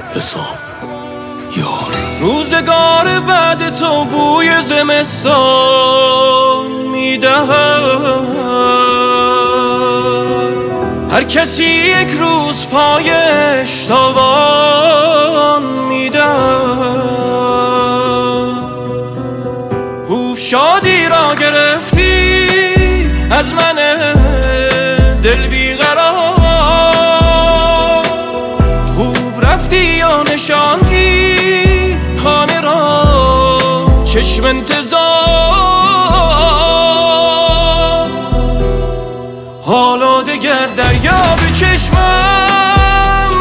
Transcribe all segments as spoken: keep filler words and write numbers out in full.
حسام یار. روزگار بعد تو بوی زمستان میدهد، هر کسی یک روز پایش تاوان میدهد. خوب شادی را گرفتی از من دل بیقرار، خوب رفتی یا نشاندی خانه را چشم انتظار. حالا دگر دریا به چشمم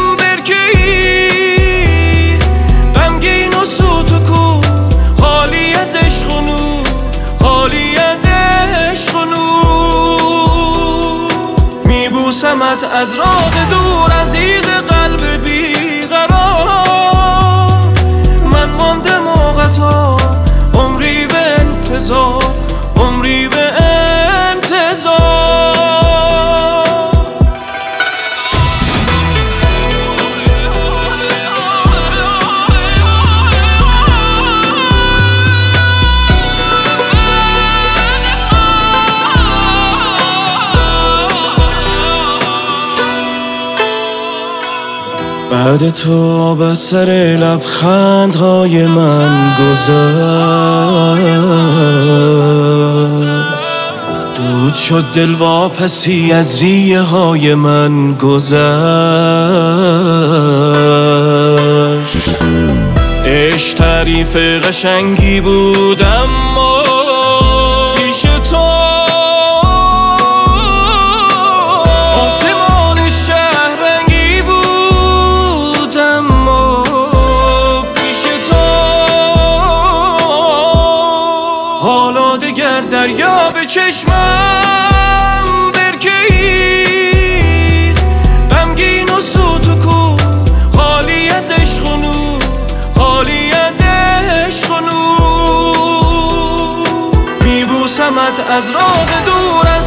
برکه‌ای، غمگین و سوت و کو، خالی از عشق و نور، خالی از عشق و نور. میبوسمت از راه دور عزیز قلب بیقرار، من مانده موقتا عمری به انتظار، عمری به انتظار. بعد تو به سر لبخندهای من گذشت، دود شد دل واپسی از ریه های من گذشت. عشق تعریف قشنگی بود اما پیش تو آسمان شهرنگی بود، اما پیش تو حالا دگر دریا به چشمم برکه‌ای، غمگین و سوت و کو، خالی از عشق و نور، خالی از عشق و نور. میبوسمت از راه دور